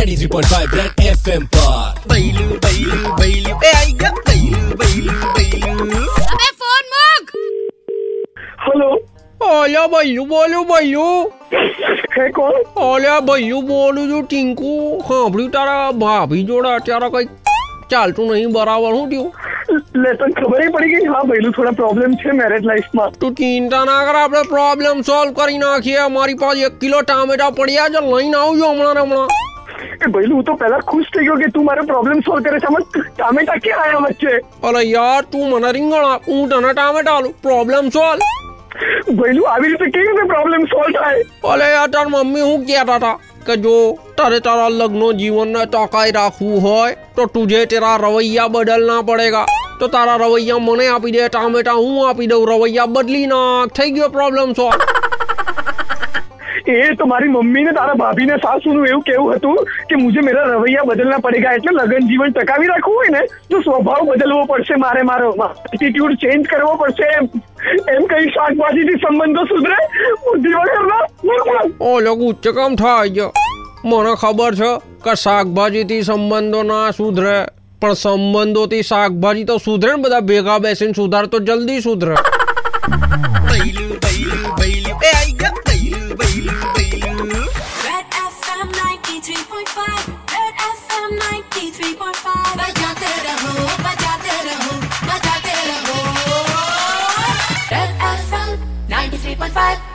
93.5 Red FM પર बैलू बैलू बैलू ए आई गया बैलू बैलू बैलू अबे फोन मुक। हेलो ओल्या भैयू बोल्યું ભૈયું હે કોણ? ઓલ્યા ભૈયું બોલું છું ટીંકુ સાંભળ્યું તારા ભાભી જોડે અત્યારે કંઈક ચાલતું નહીં બરાબર શું થયું? લે તને ખબર પડી ગઈ? હા ભઈલું થોડા પ્રોબ્લેમ છે મેરેજ લાઈફમાં. તું ચિંતા ના કર, આપણે પ્રોબ્લેમ સોલ્વ કરી નાખીએ. મારી પાસે 1 કિલો ટામેટા પડ્યા છે, લઈને આવજો હમણાં. એ ભઈલું હું તો પહેલા ખુશ થઈ ગયો કે તું મારો પ્રોબ્લેમ સોલ્વ કરે છે. આમાં ટામેટા ક્યાં આવ્યા વચ્ચે? અરે યાર તું મને રીંગણ આપ, હું તને ટામેટા આલું. Problem solve. ભઈલું આવી રીતે કેવી રીતે પ્રોબ્લેમ સોલ્વ થાય? અલે યાર તાર મમ્મી હું કહેતા હતા કે જો તારે તારા લગ્નો જીવનને ટકાઈ રાખવું હોય તો તુझे તેરા રવૈયા બદલના પડેગા. તો તારા રવૈયા મને આપી દે, ટામેટા હું આપી દઉં, રવૈયા બદલી નાખ. થઈ ગયો પ્રોબ્લેમ સોલ્વ. એ તો મારી મમ્મી ને તારા ભાભી ને સાસુનું એવું કેવું હતું કે મુझे मेरा रवैया बदलना पड़ेगा. એટલે લગ્ન જીવન ટકાવી રાખવું હોય ને તો સ્વભાવ બદલવો પડશે, મારો એટીટ્યુડ ચેન્જ કરવો પડશે. એમ કઈ શાકભાજીથી સંબંધો સુધરે? બુદ્ધિ વગરના ઓલો ગુચ્છ કામ થાય છે. મને ખબર છે કે શાકભાજીથી સંબંધો ના સુધરે, પણ સંબંધોથી શાકભાજી તો સુધરે ને. બધા ભેગા બેસીને સુધાર તો જલ્દી સુધરે. बैलू बैलू बैलू ए आई गया बैलू बैलू बैलू Red FM 93.5 Red FM 93.5 बजाते रहो Red FM 93.5